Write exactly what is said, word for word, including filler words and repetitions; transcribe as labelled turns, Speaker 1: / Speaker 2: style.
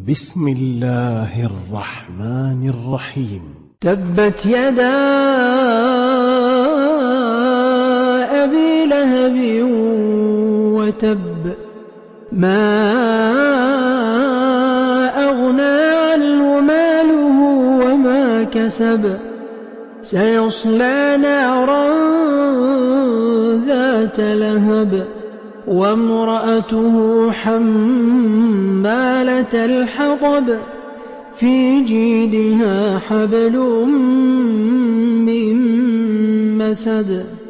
Speaker 1: بسم الله الرحمن الرحيم.
Speaker 2: تبت يدا أبي لهب وتب، ما أغنى عنه ماله وما كسب، سيصلى نارا ذات لهب، وامرأته حمالة الحطب، في جيدها حبل من مسد.